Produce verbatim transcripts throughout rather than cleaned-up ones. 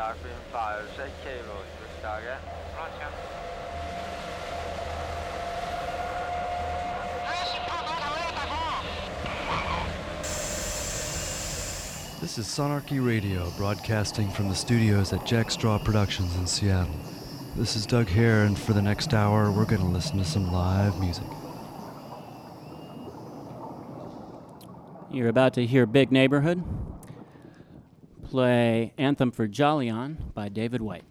Darkwing five, set cables, push target. Roger. This is Sonarchy Radio, broadcasting from the studios at Jackstraw Productions in Seattle. This is Doug Hare, and for the next hour, we're going to listen to some live music. You're about to hear Big Neighborhood play Anthem for Jolyon by David White.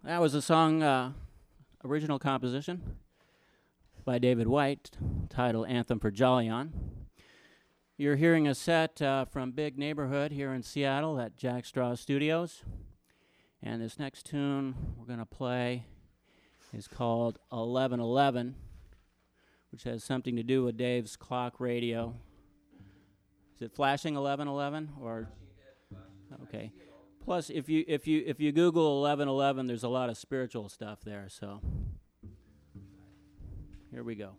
That was a song, uh, original composition by David White, titled Anthem for Jolyon. You're hearing a set uh, from Big Neighborhood here in Seattle at Jack Straw Studios. And this next tune we're going to play is called eleven eleven, which has something to do with Dave's clock radio. Is it flashing eleven eleven or? Okay. Plus, if you if you if you Google eleven eleven, there's a lot of spiritual stuff there. So here we go.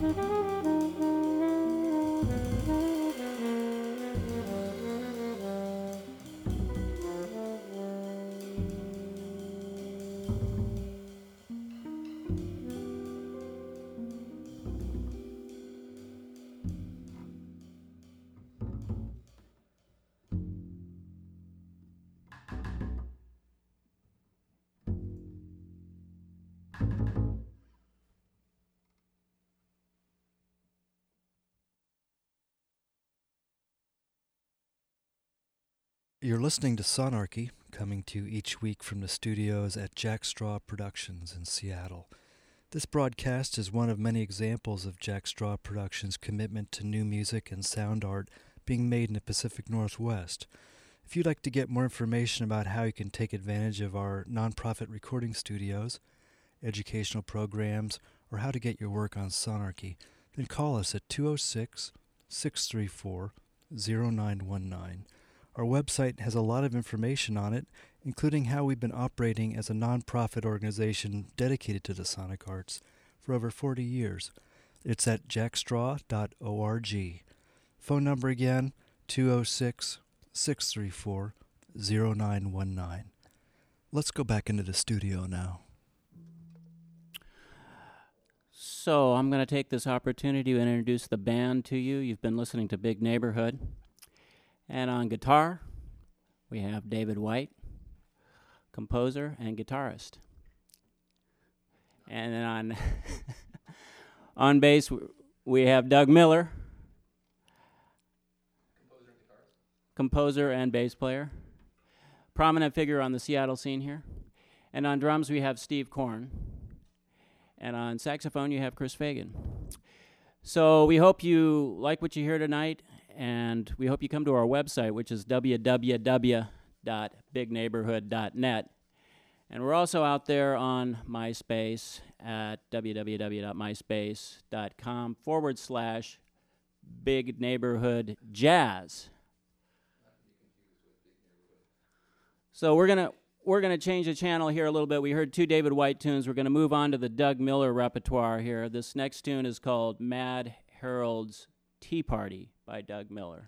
You're listening to Sonarchy, coming to you each week from the studios at Jack Straw Productions in Seattle. This broadcast is one of many examples of Jack Straw Productions' commitment to new music and sound art being made in the Pacific Northwest. If you'd like to get more information about how you can take advantage of our nonprofit recording studios, educational programs, or how to get your work on Sonarchy, then call us at two oh six, six three four, oh nine one nine. Our website has a lot of information on it, including how we've been operating as a nonprofit organization dedicated to the sonic arts for over forty years. It's at jackstraw dot org. Phone number again, two oh six, six three four, oh nine one nine. Let's go back into the studio now. So I'm going to take this opportunity to introduce the band to you. You've been listening to Big Neighborhood. And on guitar, we have David White, composer and guitarist. And then on on bass, we have Doug Miller, composer and guitarist, composer and bass player, prominent figure on the Seattle scene here. And on drums, we have Steve Korn. And on saxophone, you have Chris Fagan. So we hope you like what you hear tonight. And we hope you come to our website, which is w w w dot big neighborhood dot net. And we're also out there on MySpace at w w w dot myspace dot com forward slash Big Neighborhood Jazz. So we're gonna we're gonna change the channel here a little bit. We heard two David White tunes. We're gonna move on to the Doug Miller repertoire here. This next tune is called Mad Harold's Tea Party by Doug Miller.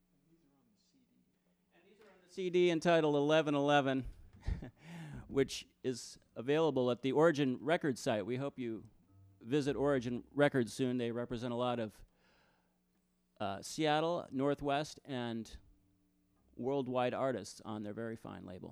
And these are on the C D entitled eleven eleven, which is available at the Origin Records site. We hope you visit Origin Records soon. They represent a lot of uh, Seattle, Northwest, and worldwide artists on their very fine label.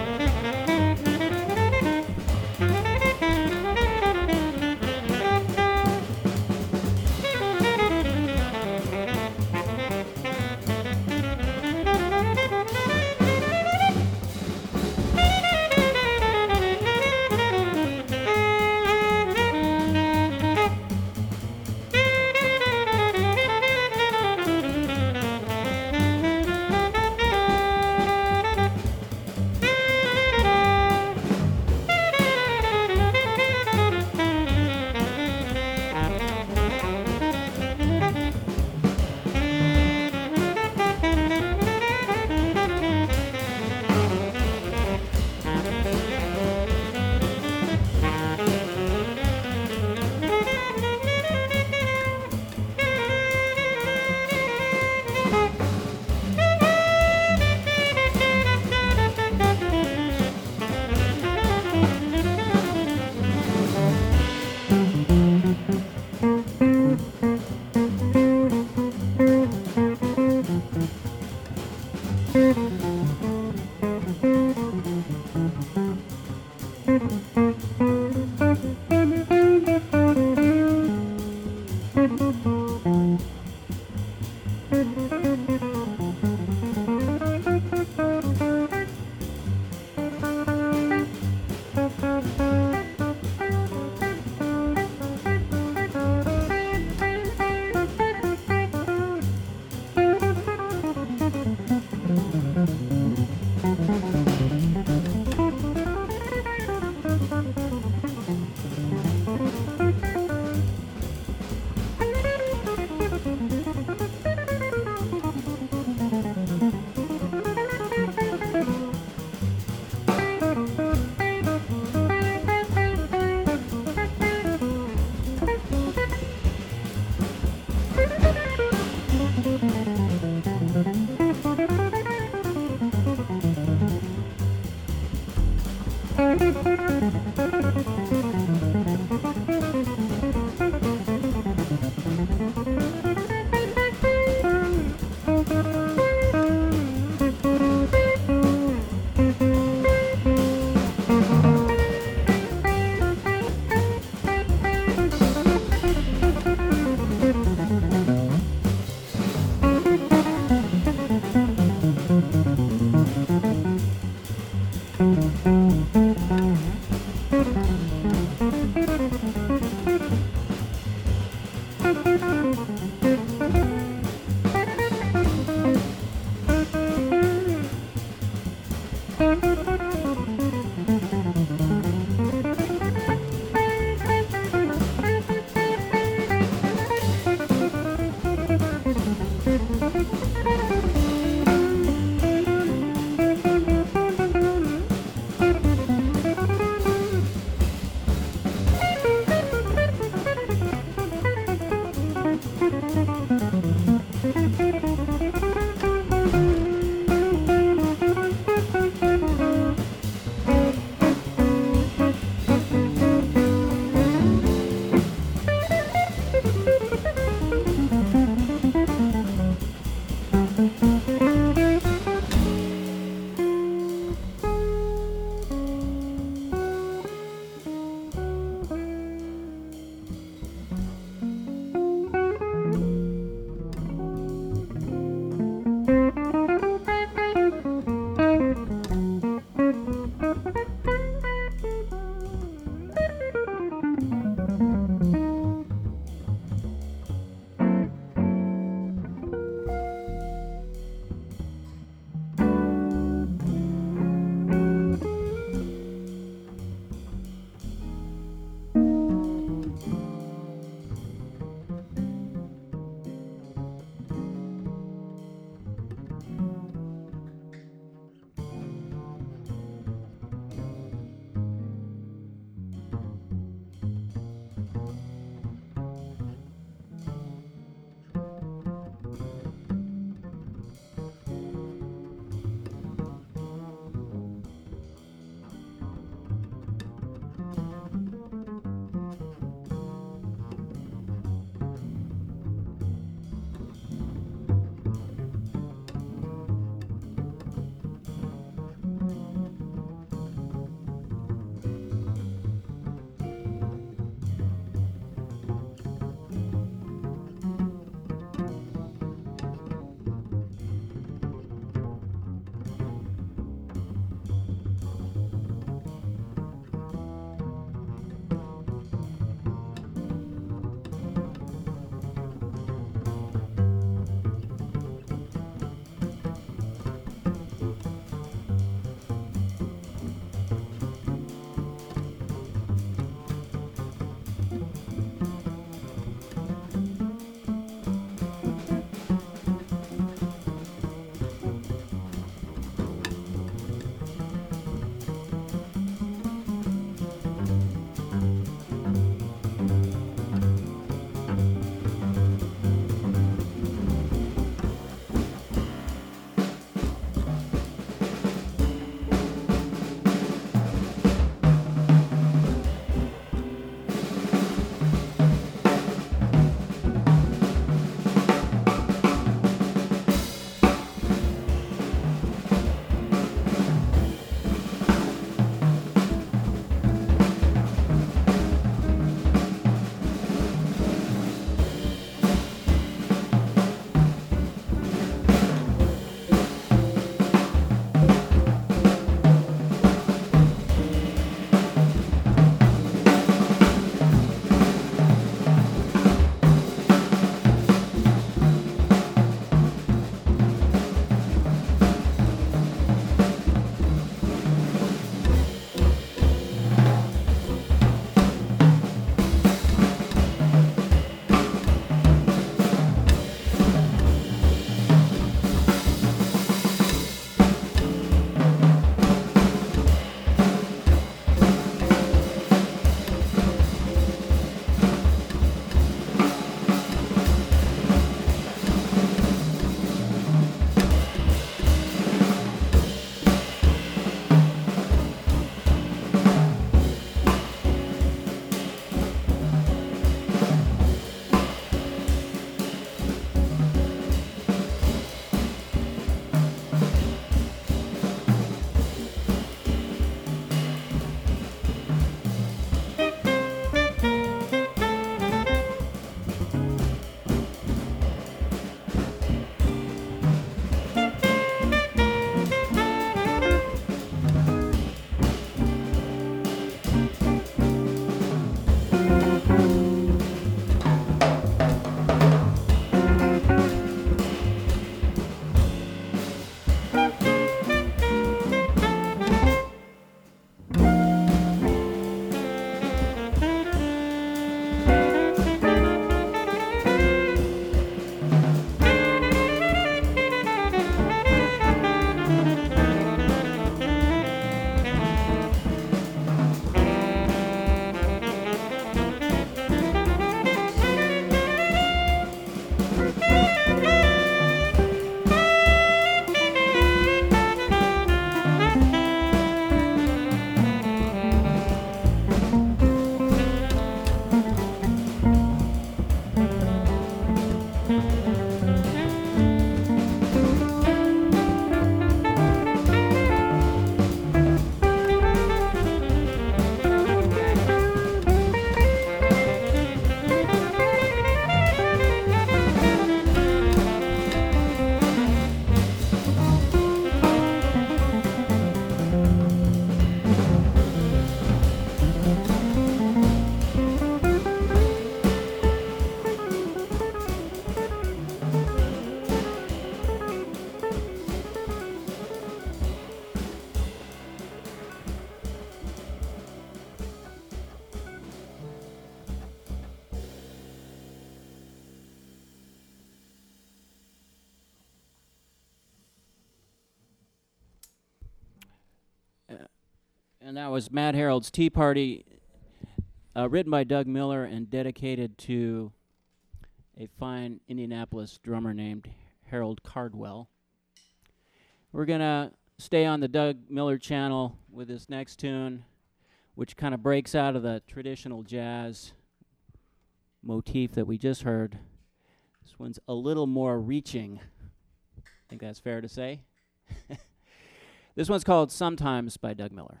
that was Mad Harold's Tea Party, uh, written by Doug Miller and dedicated to a fine Indianapolis drummer named Harold Cardwell. We're going to stay on the Doug Miller channel with this next tune, which kind of breaks out of the traditional jazz motif that we just heard. This one's a little more reaching. I think that's fair to say. This one's called Sometimes by Doug Miller.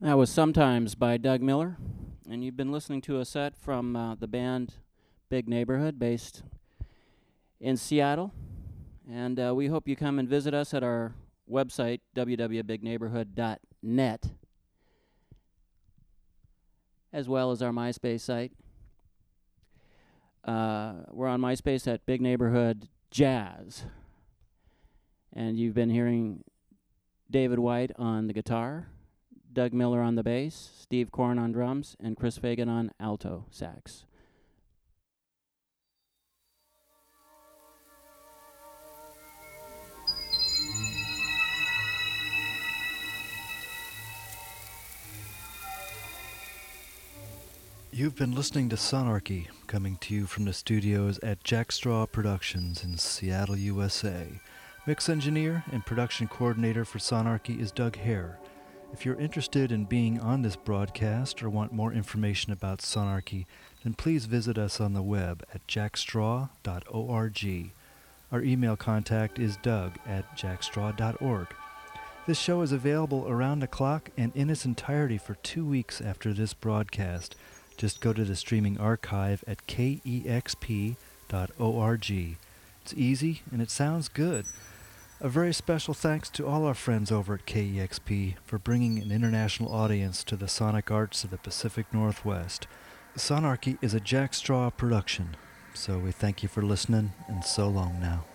That was Sometimes by Doug Miller, and you've been listening to a set from uh, the band Big Neighborhood, based in Seattle. And uh, we hope you come and visit us at our website, w w w dot big neighborhood dot net, as well as our MySpace site. Uh, we're on MySpace at Big Neighborhood Jazz. And you've been hearing David White on the guitar, Doug Miller on the bass, Steve Korn on drums, and Chris Fagan on alto sax. You've been listening to Sonarchy, coming to you from the studios at Jack Straw Productions in Seattle, U S A. Mix engineer and production coordinator for Sonarchy is Doug Hare. If you're interested in being on this broadcast or want more information about Sonarchy, then please visit us on the web at jackstraw dot org. Our email contact is doug at jackstraw dot org. This show is available around the clock and in its entirety for two weeks after this broadcast. Just go to the streaming archive at k e x p dot org. It's easy and it sounds good. A very special thanks to all our friends over at K E X P for bringing an international audience to the sonic arts of the Pacific Northwest. Sonarchy is a Jack Straw production, so we thank you for listening, and so long now.